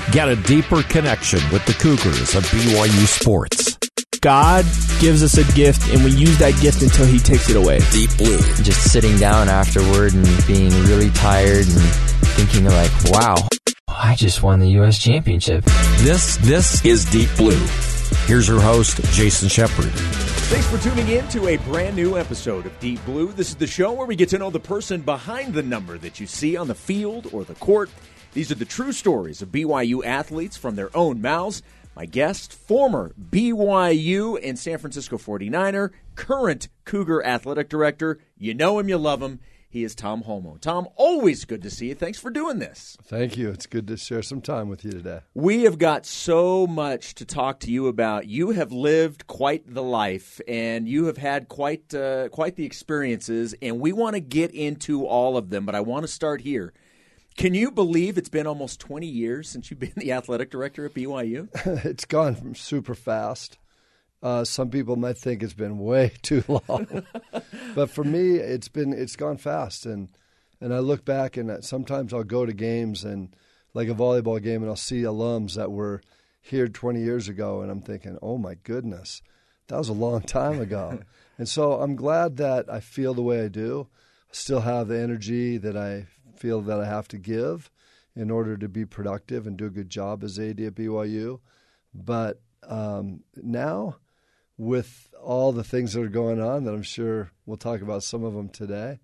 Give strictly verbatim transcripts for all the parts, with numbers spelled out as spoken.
Get a deeper connection with the Cougars of B Y U sports. God gives us a gift, and we use that gift until he takes it away. Deep Blue. Just sitting down afterward and being really tired and thinking like, wow, I just won the U S championship. This, this is Deep Blue. Here's your host, Jason Shepard. Thanks for tuning in to a brand new episode of Deep Blue. This is the show where we get to know the person behind the number that you see on the field or the court. These are the true stories of B Y U athletes from their own mouths. My guest, former B Y U and San Francisco forty-niner, current Cougar athletic director. You know him, you love him. He is Tom Holmoe. Tom, always good to see you. Thanks for doing this. Thank you. It's good to share some time with you today. We have got so much to talk to you about. You have lived quite the life, and you have had quite uh, quite the experiences, and we want to get into all of them, but I want to start here. Can you believe it's been almost twenty years since you've been the athletic director at B Y U? It's gone super fast. Uh, some people might think it's been way too long, but for me, it's been it's gone fast. And and I look back, and sometimes I'll go to games and like a volleyball game, and I'll see alums that were here twenty years ago, and I'm thinking, oh my goodness, that was a long time ago. And so I'm glad that I feel the way I do. I still have the energy that I feel that I have to give in order to be productive and do a good job as A D at B Y U. But um, now, with all the things that are going on that I'm sure we'll talk about some of them today,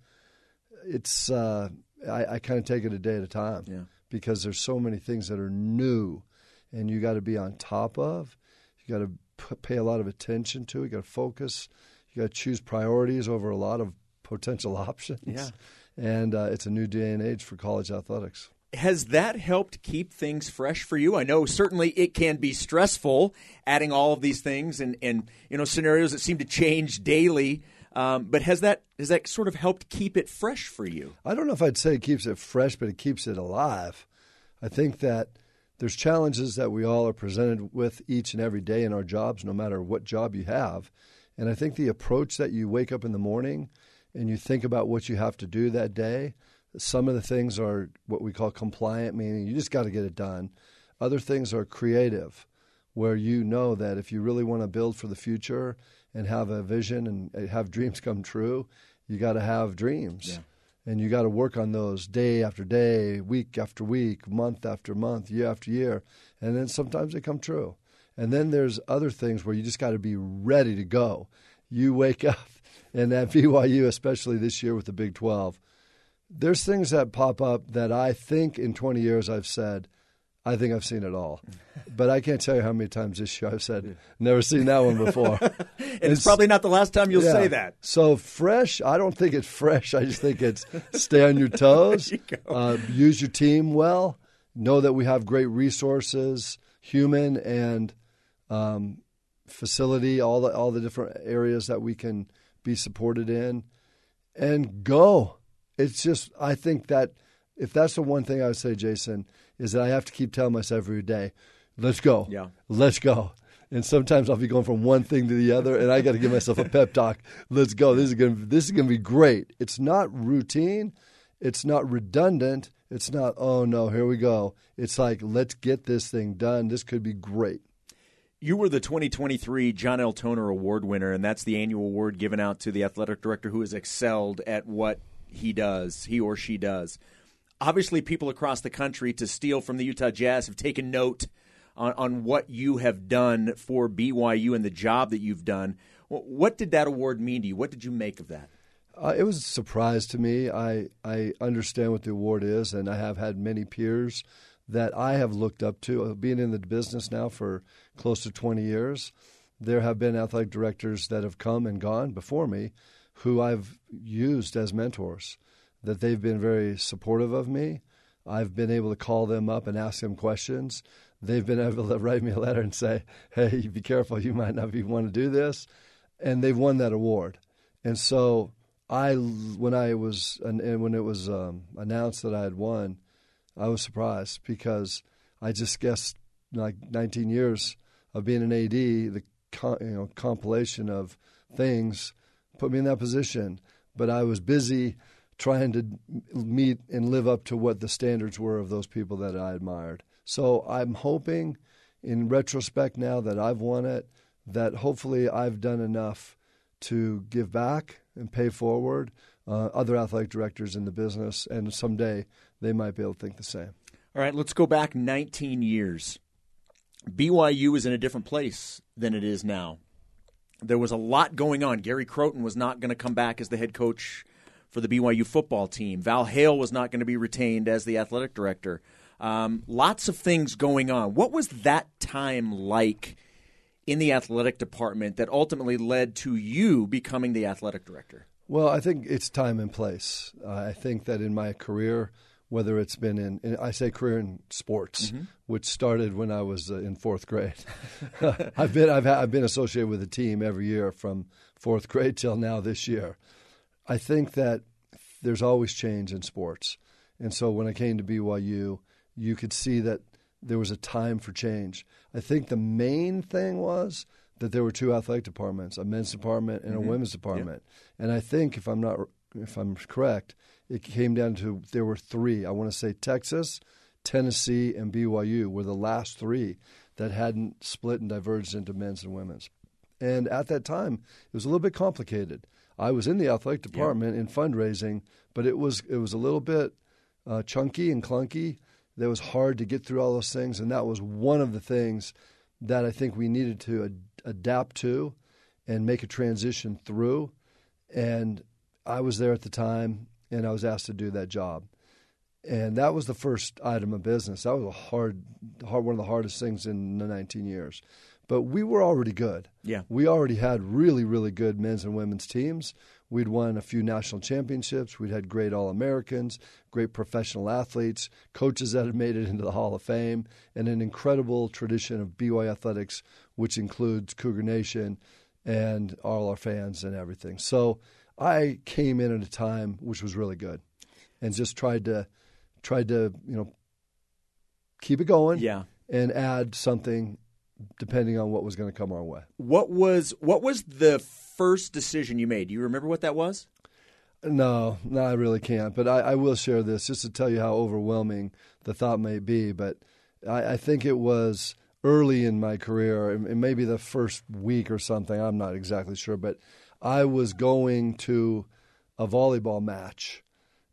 it's uh, I, I kind of take it a day at a time yeah. because there's so many things that are new and you got to be on top of. You got to p- pay a lot of attention to. You got to focus. You got to choose priorities over a lot of potential options. Yeah. And uh, it's a new day and age for college athletics. Has that helped keep things fresh for you? I know certainly it can be stressful adding all of these things and, and you know scenarios that seem to change daily. Um, but has that has that sort of helped keep it fresh for you? I don't know if I'd say it keeps it fresh, but it keeps it alive. I think that there's challenges that we all are presented with each and every day in our jobs, no matter what job you have. And I think the approach that you wake up in the morning and you think about what you have to do that day. Some of the things are what we call compliant, meaning you just got to get it done. Other things are creative, where you know that if you really want to build for the future and have a vision and have dreams come true, you got to have dreams. Yeah. And you got to work on those day after day, week after week, month after month, year after year. And then sometimes they come true. And then there's other things where you just got to be ready to go. You wake up. And at B Y U, especially this year with the Big twelve, there's things that pop up that I think in twenty years I've said, I think I've seen it all. But I can't tell you how many times this year I've said, never seen that one before. and it's, it's probably not the last time you'll yeah. say that. So fresh, I don't think it's fresh. I just think it's stay on your toes, you uh, use your team well, know that we have great resources, human and um, facility, all the all the different areas that we can be supported in, and go. It's just, I think that if that's the one thing I would say, Jason, is that I have to keep telling myself every day, let's go. Yeah. Let's go. And sometimes I'll be going from one thing to the other, and I got to give myself a pep talk. Let's go. This is going to, this is going to be great. It's not routine. It's not redundant. It's not, oh, no, here we go. It's like, let's get this thing done. This could be great. You were the twenty twenty-three John L. Toner Award winner, and that's the annual award given out to the athletic director who has excelled at what he does, he or she does. Obviously, people across the country, to steal from the Utah Jazz, have taken note on, on what you have done for B Y U and the job that you've done. What did that award mean to you? What did you make of that? Uh, it was a surprise to me. I, I understand what the award is, and I have had many peers that I have looked up to. Being in the business now for close to twenty years, there have been athletic directors that have come and gone before me who I've used as mentors, that they've been very supportive of me. I've been able to call them up and ask them questions. They've been able to write me a letter and say, hey, be careful, you might not be want to do this. And they've won that award. And so I, when I was, and when it was um, announced that I had won, I was surprised because I just guessed like nineteen years of being an A D, the you know compilation of things put me in that position. But I was busy trying to meet and live up to what the standards were of those people that I admired. So I'm hoping in retrospect now that I've won it, that hopefully I've done enough to give back and pay forward uh, other athletic directors in the business, and someday they might be able to think the same. All right, let's go back nineteen years. B Y U is in a different place than it is now. There was a lot going on. Gary Croton was not going to come back as the head coach for the B Y U football team. Val Hale was not going to be retained as the athletic director. Um, lots of things going on. What was that time like in the athletic department that ultimately led to you becoming the athletic director? Well, I think it's time and place. Uh, I think that in my career, whether it's been in, in I say career in sports, mm-hmm. which started when I was uh, in fourth grade. I've been I've, ha- I've been associated with a team every year from fourth grade till now this year. I think that there's always change in sports. And so when I came to B Y U, you could see that there was a time for change. I think the main thing was that there were two athletic departments, a men's department and mm-hmm. a women's department. Yep. And I think, if I'm not, if I'm correct, it came down to there were three. I want to say Texas, Tennessee, and B Y U were the last three that hadn't split and diverged into men's and women's. And at that time, it was a little bit complicated. I was in the athletic department yep. in fundraising, but it was it was a little bit uh, chunky and clunky. That was hard to get through all those things, and that was one of the things that I think we needed to ad- adapt to and make a transition through. And I was there at the time, and I was asked to do that job. And that was the first item of business. That was a hard, hard one of the hardest things in the nineteen years. But we were already good. Yeah. We already had really, really good men's and women's teams. We'd won a few national championships. We'd had great All-Americans, great professional athletes, coaches that had made it into the Hall of Fame, and an incredible tradition of B Y U athletics, which includes Cougar Nation and all our fans and everything. So I came in at a time which was really good and just tried to tried to, you know, keep it going yeah. and add something depending on what was going to come our way. What was what was the first decision you made? Do you remember what that was? No, no, I really can't. But I, I will share this just to tell you how overwhelming the thought may be. But I, I think it was early in my career, and maybe the first week or something, I'm not exactly sure. But I was going to a volleyball match,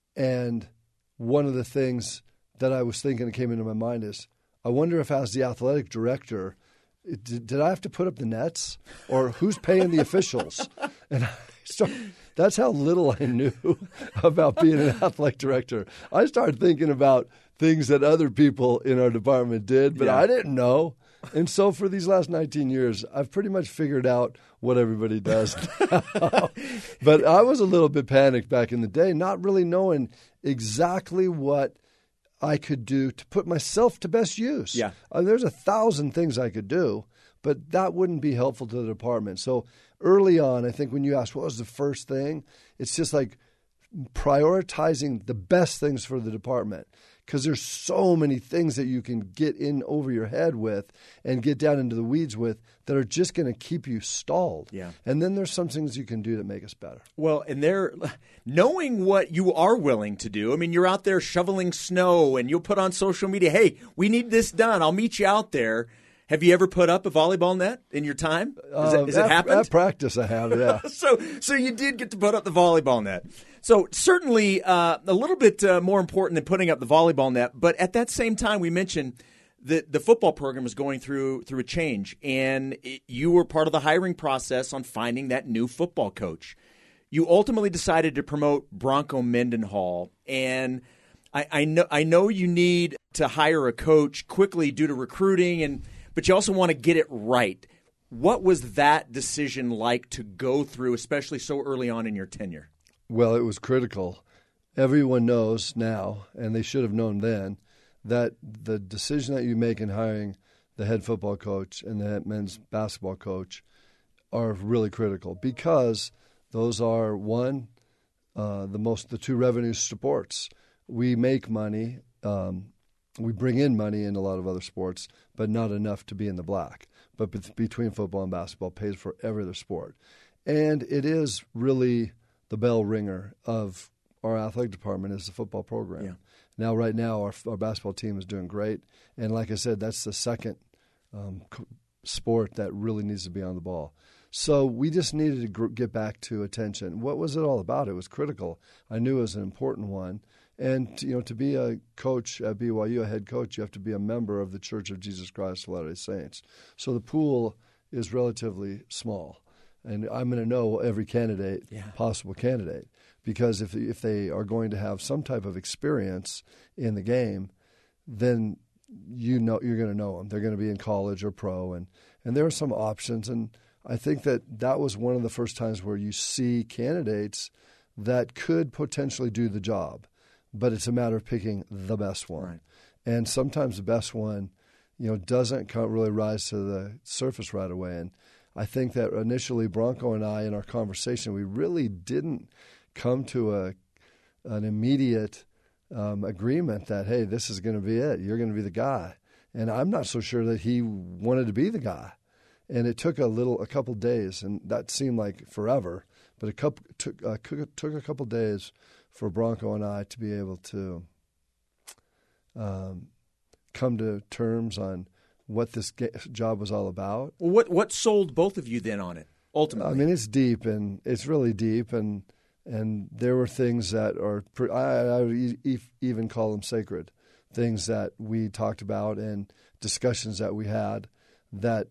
and one of the things that I was thinking that came into my mind is, I wonder if as the athletic director, Did, did I have to put up the nets, or who's paying the officials? And I started, that's how little I knew about being an athletic director. I started thinking about things that other people in our department did, but yeah. I didn't know. And so for these last nineteen years, I've pretty much figured out what everybody does now. But I was a little bit panicked back in the day, not really knowing exactly what I could do to put myself to best use. Yeah. Uh, there's a thousand things I could do, but that wouldn't be helpful to the department. So early on, I think when you ask what was the first thing, it's just like prioritizing the best things for the department, because there's so many things that you can get in over your head with and get down into the weeds with that are just going to keep you stalled. Yeah. And then there's some things you can do that make us better. Well, and they're knowing what you are willing to do. I mean, you're out there shoveling snow and you'll put on social media, hey, we need this done. I'll meet you out there. Have you ever put up a volleyball net in your time? Has, uh, it, has it at, happened? At practice, I have, yeah. so so you did get to put up the volleyball net. So certainly uh, a little bit uh, more important than putting up the volleyball net. But at that same time, we mentioned that the football program is going through through a change. And it, you were part of the hiring process on finding that new football coach. You ultimately decided to promote Bronco Mendenhall. And I, I know I know you need to hire a coach quickly due to recruiting, and but you also want to get it right. What was that decision like to go through, especially so early on in your tenure? Well, it was critical. Everyone knows now, and they should have known then, that the decision that you make in hiring the head football coach and the men's basketball coach are really critical, because those are, one, uh, the most the two revenue sports. We make money. Um, we bring in money in a lot of other sports, but not enough to be in the black. But be- between football and basketball, pays for every other sport. And it is really the bell ringer of our athletic department is the football program. Yeah. Now, right now, our, our basketball team is doing great. And like I said, that's the second um, sport that really needs to be on the ball. So we just needed to gr- get back to attention. What was it all about? It was critical. I knew it was an important one. And, you know, to be a coach at B Y U, a head coach, you have to be a member of the Church of Jesus Christ of Latter-day Saints. So the pool is relatively small. And I'm going to know every candidate, yeah. possible candidate, because if if they are going to have some type of experience in the game, then you know you're going to know them. They're going to be in college or pro, and, and there are some options. And I think that that was one of the first times where you see candidates that could potentially do the job, but it's a matter of picking the best one. Right. And sometimes the best one, you know, doesn't really rise to the surface right away. And I think that initially Bronco and I, in our conversation, we really didn't come to a an immediate um, agreement that, hey, this is going to be it. You're going to be the guy. And I'm not so sure that he wanted to be the guy. And it took a little, a couple days, and that seemed like forever. But a couple took uh, took a couple days for Bronco and I to be able to um, come to terms on what this job was all about. Well, what what sold both of you then on it, ultimately? I mean, it's deep, and it's really deep, and and there were things that are, I, I would e- even call them sacred, things that we talked about and discussions that we had that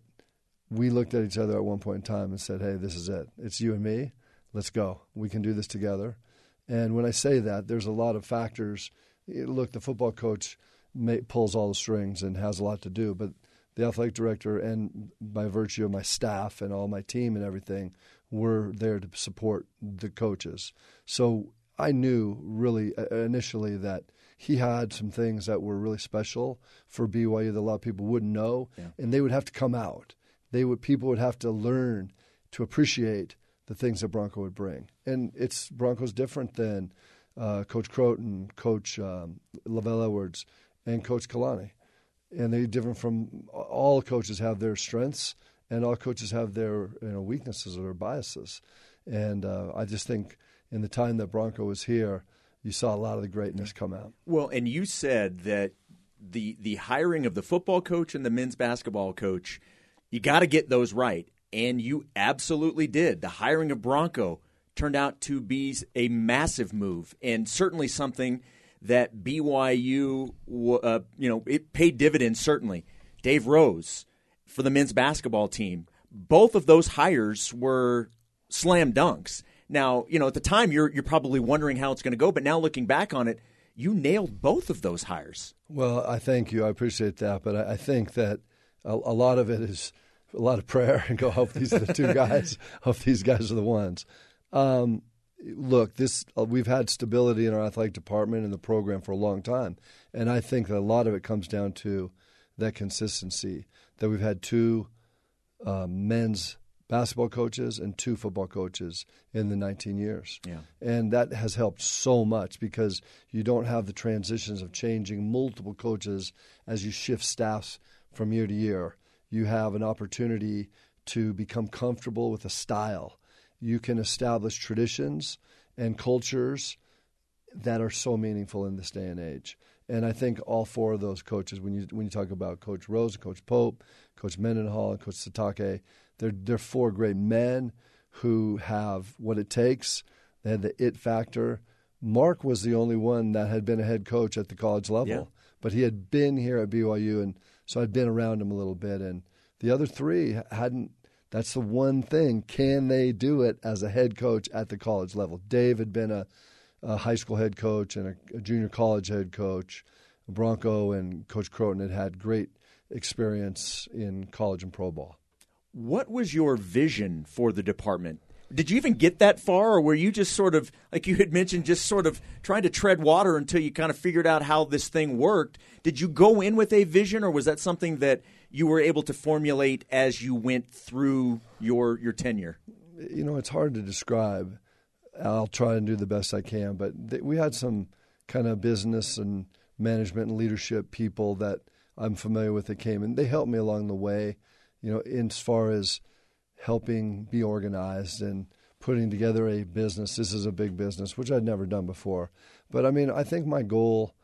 we looked at each other at one point in time and said, hey, this is it. It's you and me. Let's go. We can do this together. And when I say that, there's a lot of factors. Look, the football coach may, pulls all the strings and has a lot to do, but the athletic director and by virtue of my staff and all my team and everything, we're there to support the coaches. So I knew really initially that he had some things that were really special for B Y U that a lot of people wouldn't know, yeah. and they would have to come out. They would people would have to learn to appreciate the things that Bronco would bring. And it's Bronco's different than uh, Coach Croton, Coach um, Lavelle Edwards, and Coach Kalani. And they're different from all coaches have their strengths, and all coaches have their you know weaknesses or biases. And uh, I just think in the time that Bronco was here, you saw a lot of the greatness come out. Well, and you said that the the hiring of the football coach and the men's basketball coach, you got to get those right. And you absolutely did. The hiring of Bronco turned out to be a massive move, and certainly something that B Y U, uh, you know, it paid dividends, certainly. Dave Rose for the men's basketball team. Both of those hires were slam dunks. Now, you know, at the time, you're you're probably wondering how it's going to go, but now looking back on it, you nailed both of those hires. Well, I thank you. I appreciate that, but I, I think that a, a lot of it is a lot of prayer and go, hope these are the two guys. Hope these guys are the ones. Um, look, this uh, we've had stability in our athletic department and the program for a long time, and I think that a lot of it comes down to that consistency, that we've had two uh, men's basketball coaches and two football coaches in the nineteen years. Yeah. And that has helped so much because you don't have the transitions of changing multiple coaches as you shift staffs from year to year. You have an opportunity to become comfortable with a style. You can establish traditions and cultures that are so meaningful in this day and age. And I think all four of those coaches, when you when you talk about Coach Rose, Coach Pope, Coach Mendenhall, and Coach Satake, they're, they're four great men who have what it takes. They had the it factor. Mark was the only one that had been a head coach at the college level, yeah. but he had been here at B Y U, and so I'd been around him a little bit. And the other three hadn't. That's the one thing. Can they do it as a head coach at the college level? Dave had been a, a high school head coach and a, a junior college head coach. Bronco and Coach Croton had had great experience in college and pro ball. What was your vision for the department? Did you even get that far, or were you just sort of, like you had mentioned, just sort of trying to tread water until you kind of figured out how this thing worked? Did you go in with a vision, or was that something that you were able to formulate as you went through your your tenure? You know, it's hard to describe. I'll try and do the best I can, but th- we had some kind of business and management and leadership people that I'm familiar with that came, and they helped me along the way, you know, in as far as helping be organized and putting together a business. This is a big business, which I'd never done before. But, I mean, I think my goal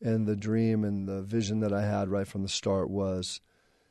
and the dream and the vision that I had right from the start was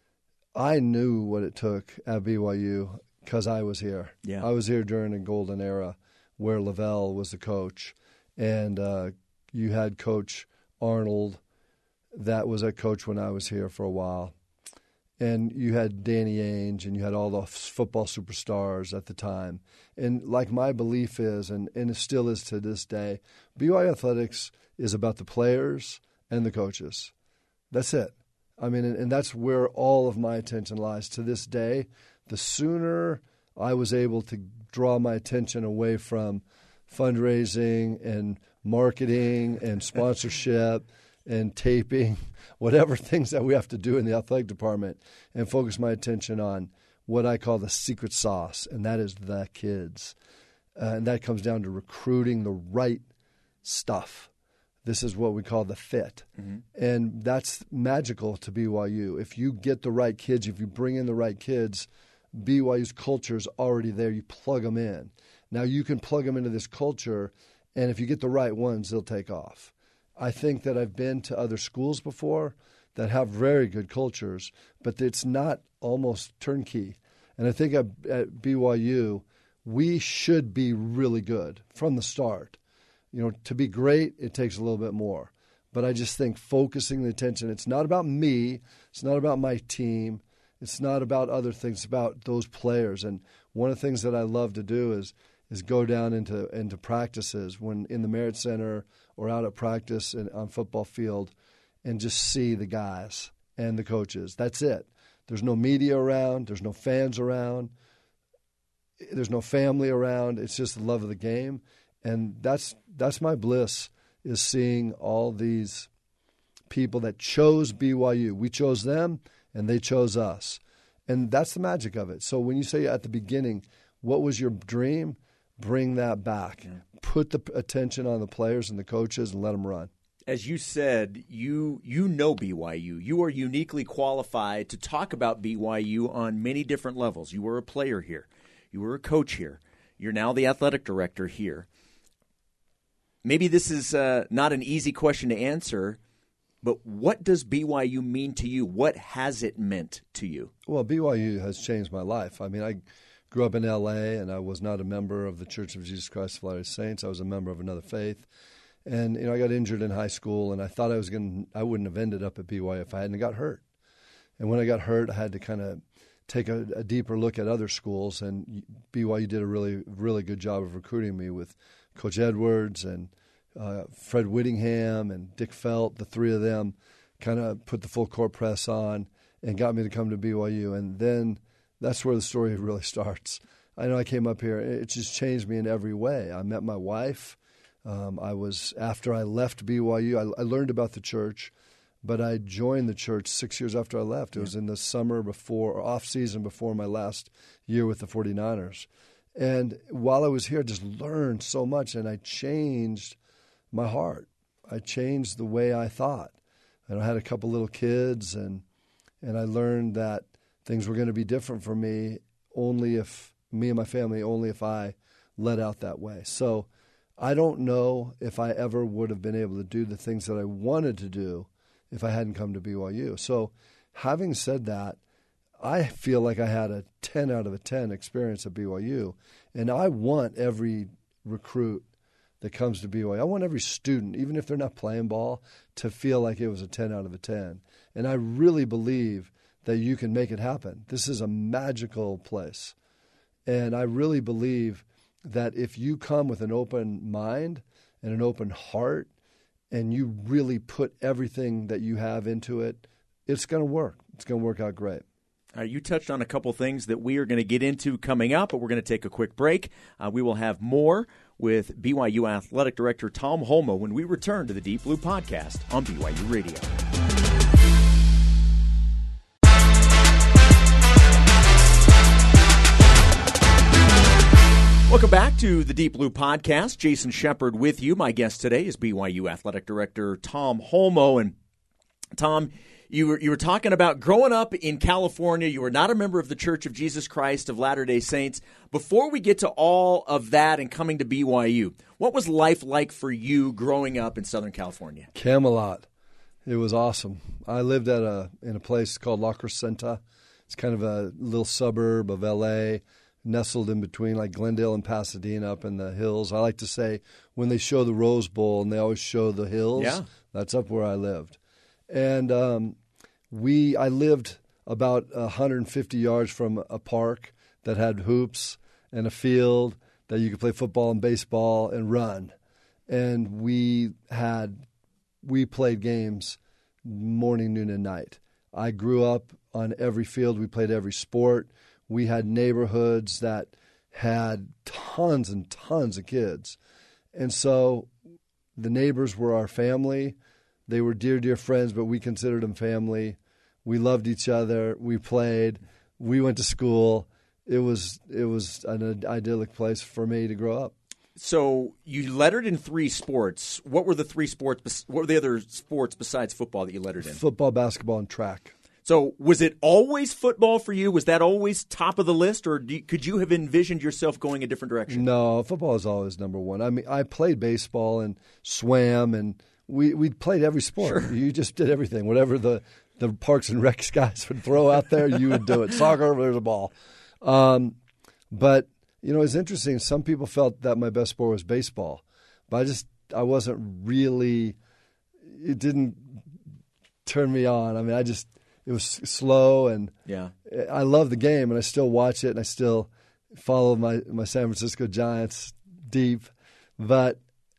I knew what it took at B Y U because I was here. Yeah. I was here during a golden era where Lavelle was the coach, and uh, you had Coach Arnold that was a coach when I was here for a while. And you had Danny Ainge, and you had all the football superstars at the time. And like my belief is, and, and it still is to this day, B Y U Athletics is about the players and the coaches. That's it. I mean, and, and that's where all of my attention lies to this day. The sooner I was able to draw my attention away from fundraising and marketing and sponsorship and taping, whatever things that we have to do in the athletic department, and focus my attention on what I call the secret sauce, and that is the kids. Uh, and that comes down to recruiting the right stuff. This is what we call the fit. Mm-hmm. And that's magical to B Y U. If you get the right kids, if you bring in the right kids, B Y U's culture is already there. You plug them in. Now you can plug them into this culture, and if you get the right ones, they'll take off. I think that I've been to other schools before that have very good cultures, but it's not almost turnkey. And I think at, at B Y U, we should be really good from the start. You know, to be great, it takes a little bit more. But I just think focusing the attention, it's not about me, it's not about my team, it's not about other things, it's about those players. And one of the things that I love to do is is go down into into practices when in the Merit Center or out at practice and on football field and just see the guys and the coaches. That's it. There's no media around. There's no fans around. There's no family around. It's just the love of the game. And that's that's my bliss, is seeing all these people that chose B Y U. We chose them, and they chose us. And that's the magic of it. So when you say at the beginning, what was your dream? Bring that back. Yeah. Put the attention on the players and the coaches and let them run. As you said, you you know B Y U. You are uniquely qualified to talk about B Y U on many different levels. You were a player here. You were a coach here. You're now the athletic director here. Maybe this is uh, not an easy question to answer, but what does B Y U mean to you? What has it meant to you? Well, B Y U has changed my life. I mean, I grew up in L A, and I was not a member of the Church of Jesus Christ of Latter-day Saints. I was a member of another faith. And, you know, I got injured in high school, and I thought I was going to, I wouldn't have ended up at B Y U if I hadn't got hurt. And when I got hurt, I had to kind of take a, a deeper look at other schools, and B Y U did a really, really good job of recruiting me with Coach Edwards and uh, Fred Whittingham and Dick Felt. The three of them kind of put the full court press on and got me to come to B Y U. And then that's where the story really starts. I know I came up here. It just changed me in every way. I met my wife. Um, I was after I left B Y U, I, I learned about the church, but I joined the church six years after I left. It was in the summer before, or off season before my last year with the forty-niners. And while I was here, I just learned so much, and I changed my heart. I changed the way I thought. And I had a couple little kids, and and I learned that things were going to be different for me only if, me and my family, only if I let out that way. So I don't know if I ever would have been able to do the things that I wanted to do if I hadn't come to B Y U. So having said that, I feel like I had a ten out of a ten experience at B Y U, and I want every recruit that comes to B Y U, I want every student, even if they're not playing ball, to feel like it was a ten out of a ten. And I really believe that you can make it happen. This is a magical place. And I really believe that if you come with an open mind and an open heart and you really put everything that you have into it, it's going to work. It's going to work out great. Uh, you touched on a couple things that we are going to get into coming up, but we're going to take a quick break. Uh, we will have more with B Y U Athletic Director Tom Holmoe when we return to the Deep Blue Podcast on B Y U Radio. Welcome back to the Deep Blue Podcast. Jason Shepard with you. My guest today is B Y U Athletic Director Tom Holmoe. And Tom, you were you were talking about growing up in California. You were not a member of the Church of Jesus Christ of Latter-day Saints. Before we get to all of that and coming to B Y U, what was life like for you growing up in Southern California? Camelot. It was awesome. I lived at a in a place called La Crescenta. It's kind of a little suburb of L A, nestled in between like Glendale and Pasadena up in the hills. I like to say when they show the Rose Bowl and they always show the hills, yeah. that's up where I lived. And um, we, I lived about one hundred fifty yards from a park that had hoops and a field that you could play football and baseball and run. And we had, we played games morning, noon, and night. I grew up on every field. We played every sport. We had neighborhoods that had tons and tons of kids. And so the neighbors were our family. They were dear, dear friends, but we considered them family. We loved each other. We played. We went to school. It was it was an idyllic place for me to grow up. So you lettered in three sports. What were the three sports? What were the other sports besides football that you lettered in? Football, basketball, and track. So was it always football for you? Was that always top of the list, or do you, could you have envisioned yourself going a different direction? No, football is always number one. I mean, I played baseball and swam, and we we played every sport. Sure. You just did everything. Whatever the, the Parks and Rec guys would throw out there, you would do it. Soccer, there's a ball. Um, but, you know, it's interesting. Some people felt that my best sport was baseball, but I just I wasn't really – it didn't turn me on. I mean, I just – it was slow, and yeah. I love the game, and I still watch it, and I still follow my, my San Francisco Giants deep. But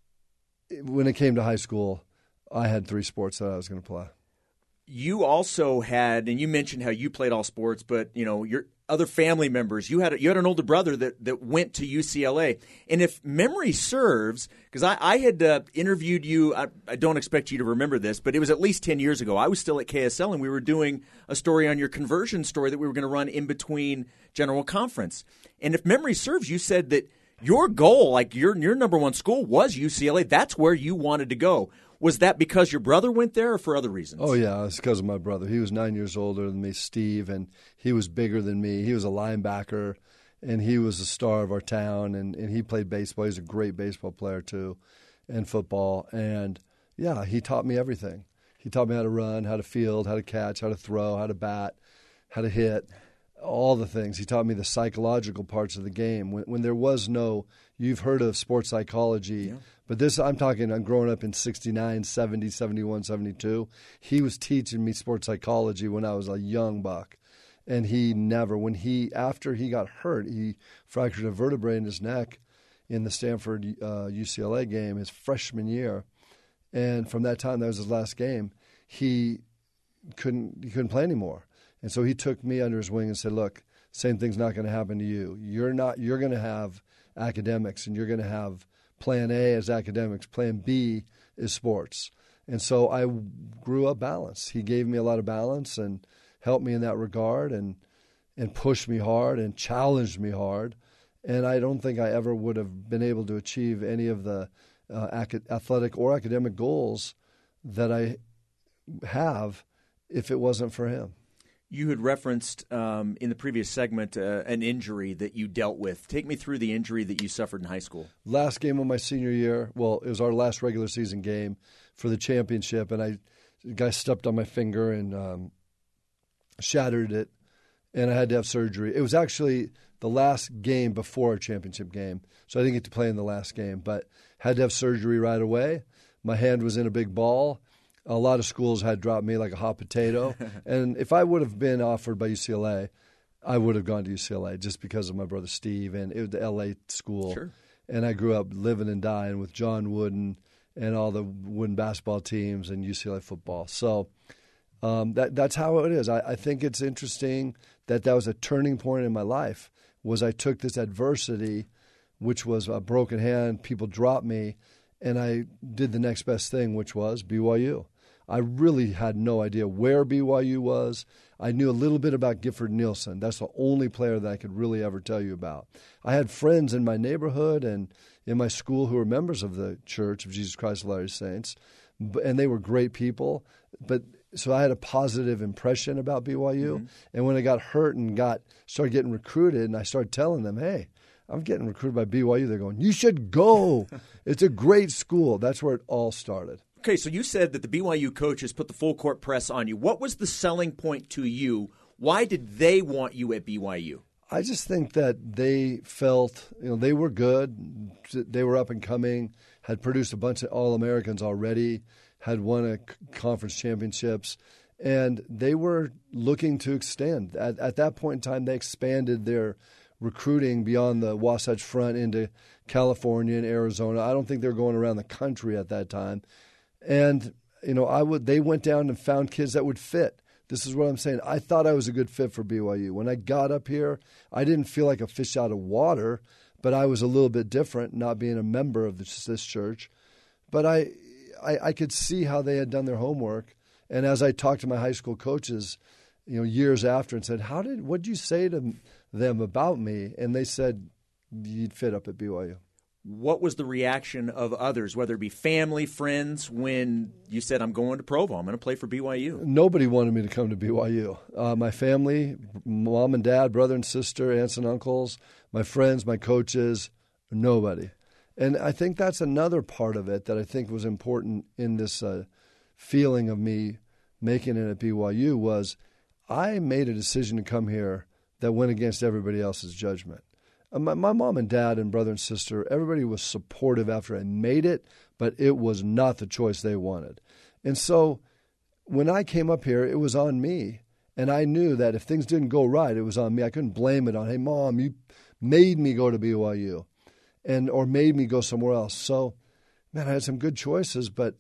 when it came to high school, I had three sports that I was going to play. You also had, and you mentioned how you played all sports, but, you know, your other family members, you had a, you had an older brother that, that went to U C L A. And if memory serves, because I, I had uh, interviewed you, I, I don't expect you to remember this, but it was at least ten years ago. I was still at K S L, and we were doing a story on your conversion story that we were going to run in between General Conference. And if memory serves, you said that your goal, like your your number one school, was U C L A. That's where you wanted to go. Was that because your brother went there or for other reasons? Oh, yeah, it's because of my brother. He was nine years older than me, Steve, and he was bigger than me. He was a linebacker, and he was the star of our town, and, and he played baseball. He was a great baseball player, too, and football. And, yeah, he taught me everything. He taught me how to run, how to field, how to catch, how to throw, how to bat, how to hit, all the things. He taught me the psychological parts of the game. When, when there was no – you've heard of sports psychology, yeah. But this, I'm talking, I'm growing up in sixty-nine, seventy, seventy-one, seventy-two. He was teaching me sports psychology when I was a young buck. And he never, when he, after he got hurt, he fractured a vertebrae in his neck in the Stanford uh, U C L A game his freshman year. And from that time, that was his last game, he couldn't, he couldn't play anymore. And so he took me under his wing and said, look, same thing's not going to happen to you. You're not, you're going to have academics, and you're going to have plan A as academics, plan B is sports. And so I grew up balanced. He gave me a lot of balance and helped me in that regard, and and pushed me hard and challenged me hard. And I don't think I ever would have been able to achieve any of the uh, ac- athletic or academic goals that I have if it wasn't for him. You had referenced um, in the previous segment uh, an injury that you dealt with. Take me through the injury that you suffered in high school. Last game of my senior year, well, it was our last regular season game for the championship, and I, the guy stepped on my finger and um, shattered it, and I had to have surgery. It was actually the last game before our championship game, so I didn't get to play in the last game, but had to have surgery right away. My hand was in a big ball. A lot of schools had dropped me like a hot potato. And if I would have been offered by U C L A, I would have gone to U C L A just because of my brother Steve, and it was the L A school. Sure. And I grew up living and dying with John Wooden and all the Wooden basketball teams and U C L A football. So um, that that's how it is. I, I think it's interesting that that was a turning point in my life, was I took this adversity, which was a broken hand, people dropped me, and I did the next best thing, which was B Y U. I really had no idea where B Y U was. I knew a little bit about Gifford Nielsen. That's the only player that I could really ever tell you about. I had friends in my neighborhood and in my school who were members of the Church of Jesus Christ of Latter-day Saints, and they were great people. But so I had a positive impression about B Y U. Mm-hmm. And when I got hurt and got started getting recruited, and I started telling them, hey, I'm getting recruited by B Y U. They're going, you should go. It's a great school. That's where it all started. Okay, so you said that the B Y U coaches put the full court press on you. What was the selling point to you? Why did they want you at B Y U? I just think that they felt, you know, they were good. They were up and coming, had produced a bunch of All-Americans already, had won a conference championships, and they were looking to extend. At, at that point in time, they expanded their recruiting beyond the Wasatch Front into California and Arizona. I don't think they were going around the country at that time. And, you know, I would. they went down and found kids that would fit. This is what I'm saying. I thought I was a good fit for B Y U. When I got up here, I didn't feel like a fish out of water, but I was a little bit different, not being a member of this, this church. But I, I, I could see how they had done their homework. And as I talked to my high school coaches, you know, years after, and said, "How did? What did you say to them about me?" And they said, "You'd fit up at B Y U." What was the reaction of others, whether it be family, friends, when you said, "I'm going to Provo, I'm going to play for B Y U"? Nobody wanted me to come to B Y U. Uh, my family, mom and dad, brother and sister, aunts and uncles, my friends, my coaches, nobody. And I think that's another part of it that I think was important in this uh, feeling of me making it at B Y U was I made a decision to come here that went against everybody else's judgment. My, my mom and dad and brother and sister, everybody was supportive after I made it, but it was not the choice they wanted. And so when I came up here, it was on me. And I knew that if things didn't go right, it was on me. I couldn't blame it on, hey, Mom, you made me go to B Y U and or made me go somewhere else. So, man, I had some good choices, but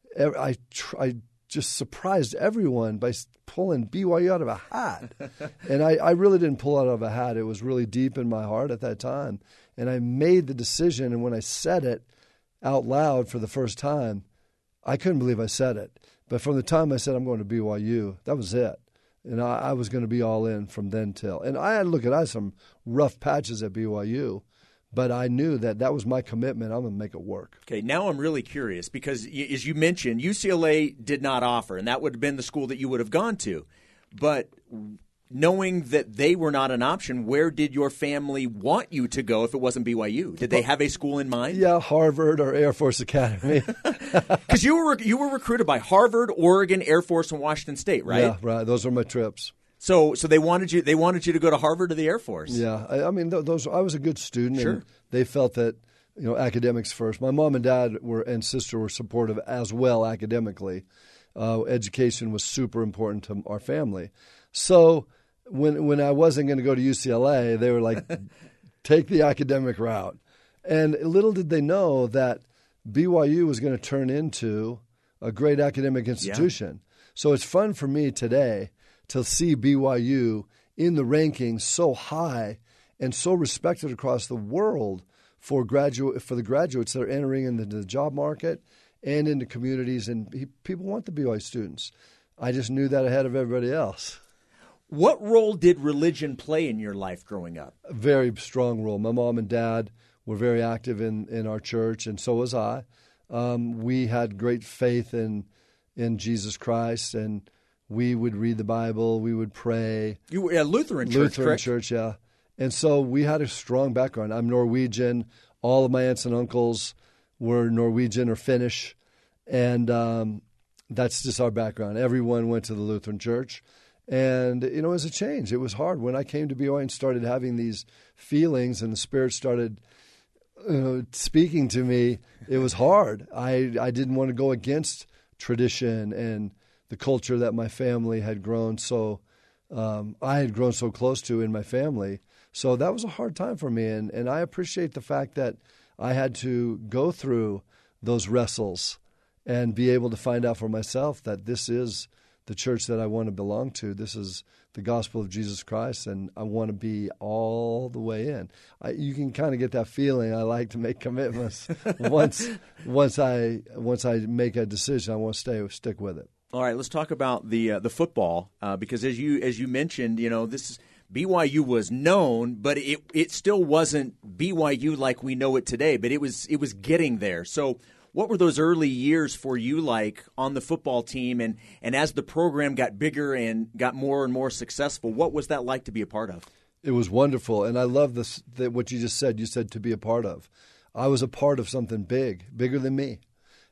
I, I just surprised everyone by pulling B Y U out of a hat. And I, I really didn't pull it out of a hat. It was really deep in my heart at that time. And I made the decision, and when I said it out loud for the first time, I couldn't believe I said it. But from the time I said I'm going to B Y U, that was it. And I, I was going to be all in from then till. And I had, look at, I had some rough patches at B Y U. But I knew that that was my commitment. I'm going to make it work. Okay, now I'm really curious because, as you mentioned, U C L A did not offer, and that would have been the school that you would have gone to. But knowing that they were not an option, where did your family want you to go if it wasn't B Y U? Did they have a school in mind? Yeah, Harvard or Air Force Academy. Because you were you were recruited by Harvard, Oregon, Air Force, and Washington State, right? Yeah, right. Those were my trips. So, so they wanted you. They wanted you to go to Harvard or the Air Force. Yeah, I, I mean, th- those. I was a good student, Sure. and they felt that you know academics first. My mom and dad were and sister were supportive as well academically. Uh, education was super important to our family. So when when I wasn't going to go to U C L A, they were like, "Take the academic route." And little did they know that B Y U was going to turn into a great academic institution. Yeah. So it's fun for me today to see B Y U in the rankings so high and so respected across the world for graduate for the graduates that are entering into the job market and into communities. And he, people want the B Y U students. I just knew that ahead of everybody else. What role did religion play in your life growing up? A very strong role. My mom and dad were very active in, in our church, and so was I. Um, we had great faith in in Jesus Christ, and we would read the Bible. We would pray. You were a Lutheran church, Lutheran correct? church, yeah. And so we had a strong background. I'm Norwegian. All of my aunts and uncles were Norwegian or Finnish, and um, that's just our background. Everyone went to the Lutheran church, and you know, it was a change. It was hard when I came to B Y U and started having these feelings, and the Spirit started you know, speaking to me. It was hard. I I didn't want to go against tradition and the culture that my family had grown so um, I had grown so close to in my family. So that was a hard time for me, and, and I appreciate the fact that I had to go through those wrestles and be able to find out for myself that this is the church that I want to belong to. This is the gospel of Jesus Christ, and I want to be all the way in. I, you can kind of get that feeling. I like to make commitments. once once I once I make a decision, I want to stay stick with it. All right, let's talk about the uh, the football uh, because as you as you mentioned, you know, this is, B Y U was known, but it it still wasn't B Y U like we know it today. But it was it was getting there. So, what were those early years for you like on the football team? And and as the program got bigger and got more and more successful, what was that like to be a part of? It was wonderful, and I love this. That what you just said. You said to be a part of. I was a part of something big, bigger than me.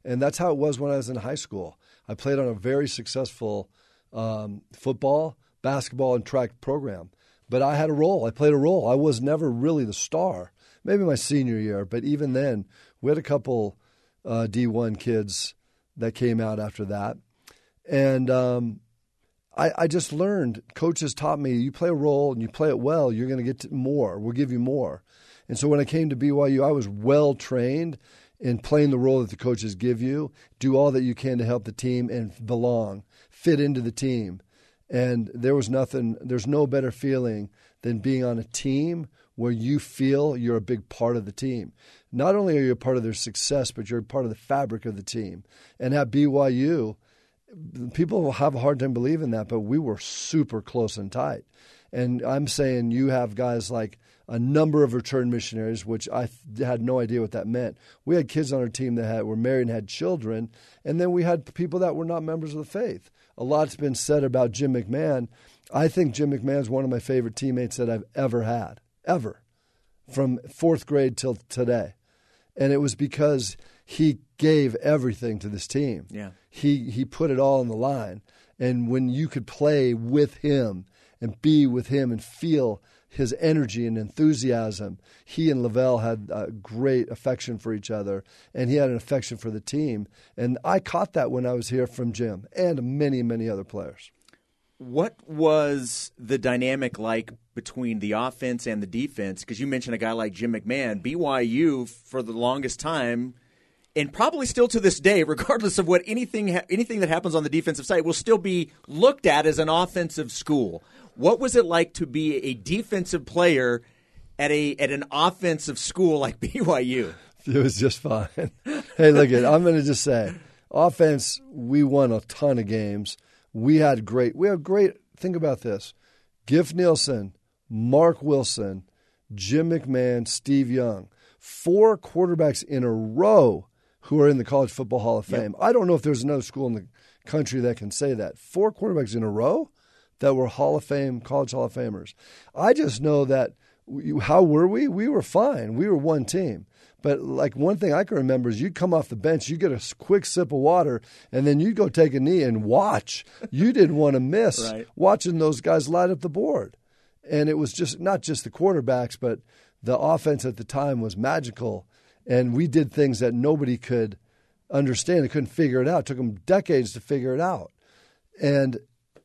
And that's how it was when I was in high school. I played on a very successful um, football, basketball, and track program. But I had a role. I played a role. I was never really the star. Maybe my senior year, but even then, we had a couple uh, D one kids that came out after that. And um, I, I just learned, coaches taught me, you play a role and you play it well, you're going to get more. We'll give you more. And so when I came to B Y U, I was well-trained in playing the role that the coaches give you, do all that you can to help the team and belong, fit into the team. And there was nothing, there's no better feeling than being on a team where you feel you're a big part of the team. Not only are you a part of their success, but you're a part of the fabric of the team. And at B Y U, people will have a hard time believing that, but we were super close and tight. And I'm saying you have guys like a number of return missionaries, which I th- had no idea what that meant. We had kids on our team that had, were married and had children, and then we had people that were not members of the faith. A lot's been said about Jim McMahon. I think Jim McMahon is one of my favorite teammates that I've ever had, ever, from fourth grade till today. And it was because he gave everything to this team. Yeah. He he put it all on the line. And when you could play with him and be with him and feel his energy and enthusiasm, he and Lavelle had a great affection for each other, and he had an affection for the team. And I caught that when I was here from Jim and many, many other players. What was the dynamic like between the offense and the defense? Because you mentioned a guy like Jim McMahon. B Y U, for the longest time, and probably still to this day, regardless of what anything ha- anything that happens on the defensive side, will still be looked at as an offensive school. What was it like to be a defensive player at a at an offensive school like B Y U? It was just fine. Hey, look at I'm going to just say, offense, we won a ton of games. We had great. We had great. Think about this: Giff Nielsen, Mark Wilson, Jim McMahon, Steve Young, four quarterbacks in a row who are in the College Football Hall of Fame. Yep. I don't know if there's another school in the country that can say that. Four quarterbacks in a row that were Hall of Fame, College Hall of Famers. I just know that. We, how were we? We were fine. We were one team. But like one thing I can remember is you'd come off the bench, you get a quick sip of water, and then you'd go take a knee and watch. You didn't want to miss right. watching those guys light up the board. And it was just not just the quarterbacks, but the offense at the time was magical. And we did things that nobody could understand. They couldn't figure it out. It took them decades to figure it out. And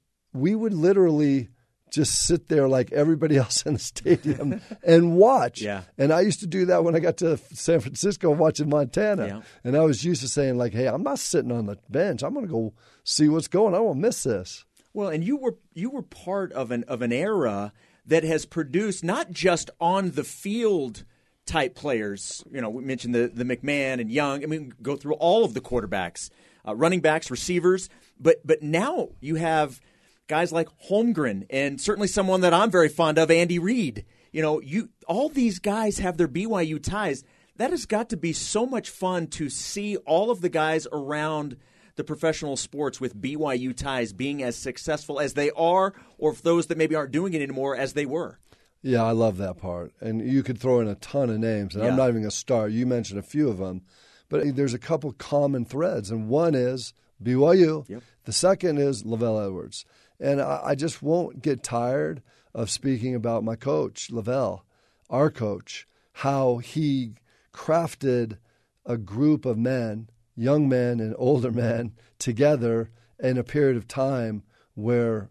we would literally just sit there like everybody else in the stadium and watch. Yeah. And I used to do that when I got to San Francisco watching Montana. Yeah. And I was used to saying like, hey, I'm not sitting on the bench. I'm going to go see what's going on. I won't miss this. Well, and you were you were part of an of an era that has produced not just on the field type players. You know, we mentioned the, the McMahon and Young. I mean, go through all of the quarterbacks, uh, running backs, receivers. But but now you have guys like Holmgren, and certainly someone that I'm very fond of, Andy Reid. You know, you all these guys have their B Y U ties. That has got to be so much fun to see all of the guys around the professional sports with B Y U ties being as successful as they are, or for those that maybe aren't doing it anymore, as they were. Yeah, I love that part. And you could throw in a ton of names, and yeah. I'm not even going to start. You mentioned a few of them. But there's a couple common threads, and one is B Y U. Yep. The second is Lavelle Edwards. And I just won't get tired of speaking about my coach, Lavelle, our coach, how he crafted a group of men, young men and older men, together in a period of time where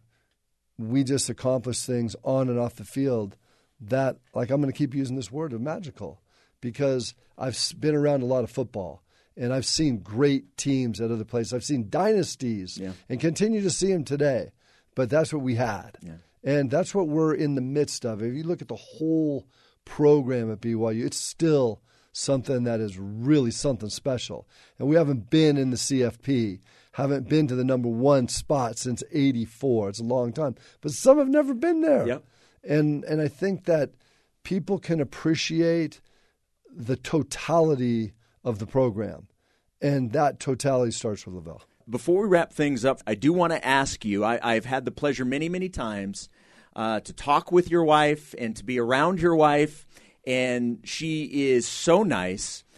we just accomplished things on and off the field that, like I'm going to keep using this word, are magical, because I've been around a lot of football. And I've seen great teams at other places. I've seen dynasties yeah. and continue to see them today. But that's what we had. Yeah. And that's what we're in the midst of. If you look at the whole program at B Y U, it's still something that is really something special. And we haven't been in the C F P, haven't been to the number one spot since eighty-four. It's a long time. But some have never been there. Yep. And and I think that people can appreciate the totality of the program. And that totality starts with Lavelle. Before we wrap things up, I do want to ask you, I, I've had the pleasure many, many times uh, to talk with your wife and to be around your wife, and she is so nice.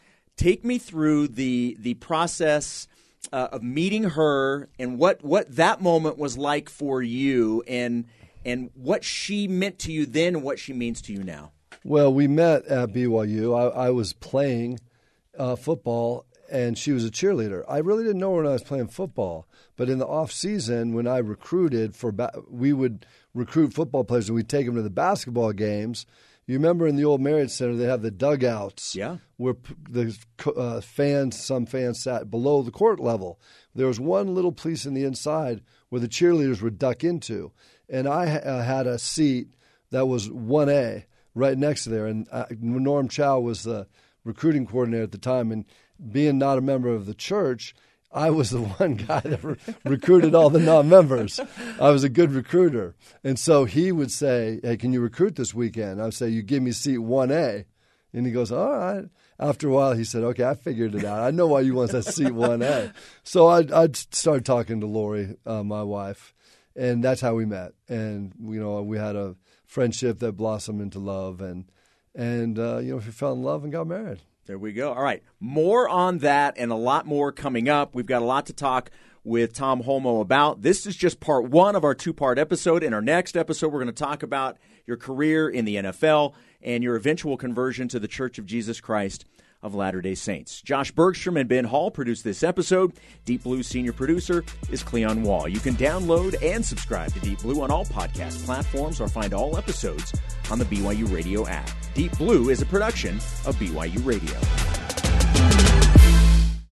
take me through the the process uh, of meeting her and what, what that moment was like for you, and and what she meant to you then and what she means to you now. Well, we met at B Y U. I, I was playing uh, football, and she was a cheerleader. I really didn't know her when I was playing football, but in the off season, when I recruited for, ba- we would recruit football players and we'd take them to the basketball games. You remember in the old Marriott Center, they have the dugouts, yeah, where the uh, fans, some fans sat below the court level. There was one little piece in the inside where the cheerleaders would duck into, and I uh, had a seat that was one A. right next to there. And uh, Norm Chow was the recruiting coordinator at the time. And being not a member of the church, I was the one guy that re- recruited all the non-members. I was a good recruiter. And so he would say, hey, can you recruit this weekend? I would say, you give me seat one A. And he goes, all right. After a while, he said, okay, I figured it out. I know why you want that seat one A. So I I started talking to Lori, uh, my wife, and that's how we met. And, you know, we had a friendship that blossomed into love, and, and uh, you know, we fell in love and got married. There we go. All right. More on that and a lot more coming up. We've got a lot to talk with Tom Holmoe about. This is just part one of our two-part episode. In our next episode, we're going to talk about your career in the N F L and your eventual conversion to the Church of Jesus Christ of Latter-day Saints. Josh Bergstrom and Ben Hall produced this episode. Deep Blue senior producer is Cleon Wall. You can download and subscribe to Deep Blue on all podcast platforms or find all episodes on the B Y U Radio app. Deep Blue is a production of B Y U Radio.